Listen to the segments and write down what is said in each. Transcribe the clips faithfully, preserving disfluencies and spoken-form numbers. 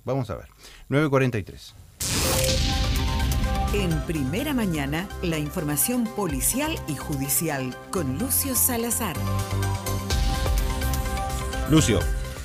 Vamos a ver. nueve cuarenta y tres. En Primera Mañana, la información policial y judicial con Lucio Salazar. Lucio.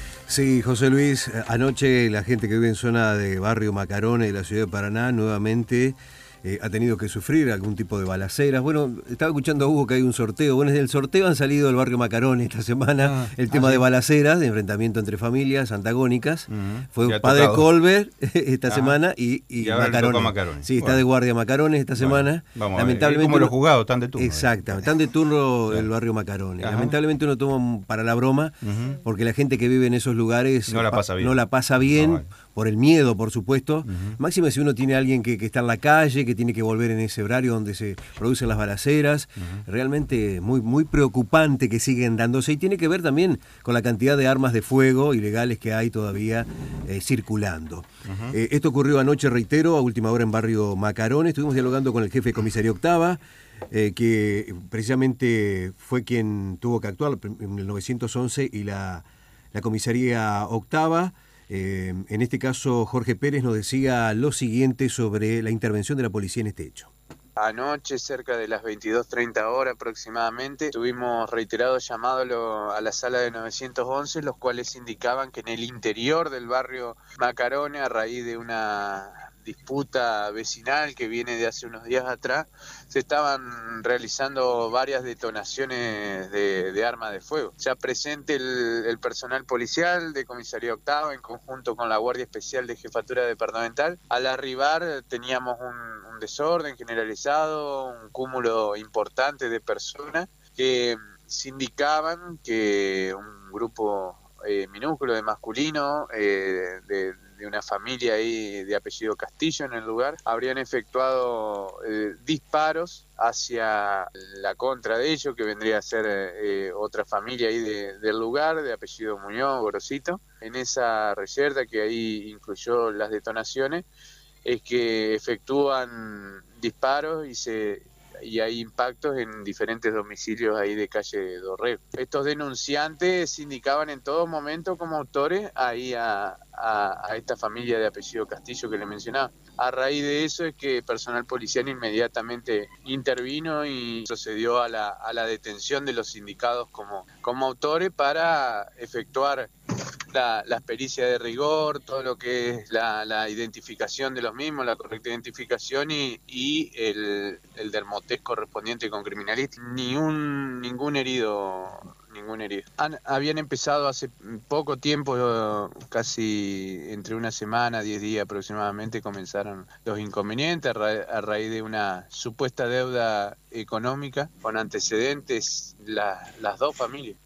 Sí, José Luis, anoche la gente que vive en zona de Barrio Macarones de la ciudad de Paraná nuevamente eh, ha tenido que sufrir algún tipo de balaceras. Bueno, estaba escuchando a Hugo que hay un sorteo. Bueno, desde el sorteo han salido del Barrio Macarones esta semana ah, el tema ah, sí. de balaceras, de enfrentamiento entre familias antagónicas. Uh-huh. Fue un padre Colbert esta Ajá. semana y, y, y ahora Macarones. Macarones. Sí, está bueno. de guardia Macarones esta bueno, semana. Vamos Lamentablemente, como los jugados, están de turno. Exactamente, están de turno el Barrio Macarones. Ajá. Lamentablemente uno toma para la broma, uh-huh. porque la gente que vive en esos lugares no la pasa bien. No la pasa bien no, vale. por el miedo, por supuesto. Uh-huh. Máxime si uno tiene a alguien que, que está en la calle, que tiene que volver en ese horario donde se producen las balaceras. Uh-huh. Realmente muy, muy preocupante que siguen dándose. Y tiene que ver también con la cantidad de armas de fuego ilegales que hay todavía eh, circulando. Uh-huh. Eh, esto ocurrió anoche, reitero, a última hora en Barrio Macarones. Estuvimos dialogando con el jefe de comisaría Octava, eh, que precisamente fue quien tuvo que actuar en el novecientos once y la, la comisaría Octava. Eh, en este caso, Jorge Pérez nos decía lo siguiente sobre la intervención de la policía en este hecho. Anoche, cerca de las veintidós treinta horas aproximadamente, tuvimos reiterados llamados a la sala de novecientos once, los cuales indicaban que en el interior del barrio Macarones, a raíz de una disputa vecinal que viene de hace unos días atrás, se estaban realizando varias detonaciones de, de armas de fuego. Ya presente el, el personal policial de Comisaría Octava en conjunto con la Guardia Especial de Jefatura Departamental. Al arribar teníamos un, un desorden generalizado, un cúmulo importante de personas que se indicaban que un grupo eh, minúsculo de masculino eh, de de una familia ahí de apellido Castillo en el lugar, habrían efectuado eh, disparos hacia la contra de ellos, que vendría a ser eh, otra familia ahí de, del lugar, de apellido Muñoz, Gorosito. En esa reyerta, que ahí incluyó las detonaciones, es que efectúan disparos y se... y hay impactos en diferentes domicilios ahí de calle Dorrego. Estos denunciantes indicaban en todo momento como autores ahí a, a, a esta familia de apellido Castillo que le mencionaba. A raíz de eso es que personal policial inmediatamente intervino y procedió a la, a la detención de los indicados como, como autores para efectuar La, la pericia de rigor, todo lo que es la, la identificación de los mismos, la correcta identificación y, y el, el dermotest correspondiente con criminalista. Ni un, ningún herido, ningún herido. Han, habían empezado hace poco tiempo, casi entre una semana, diez días aproximadamente, comenzaron los inconvenientes a, ra a raíz de una supuesta deuda económica con antecedentes la, las dos familias.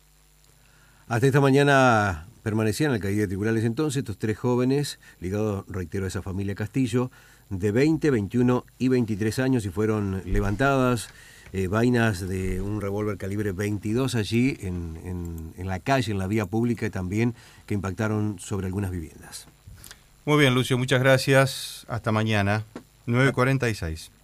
Hasta esta mañana permanecían en la caída de tribunales entonces estos tres jóvenes, ligados, reitero, a esa familia Castillo, de veinte, veintiuno y veintitrés años, y fueron levantadas eh, vainas de un revólver calibre veintidós allí en, en, en la calle, en la vía pública, y también que impactaron sobre algunas viviendas. Muy bien, Lucio, muchas gracias. Hasta mañana, nueve cuarenta y seis.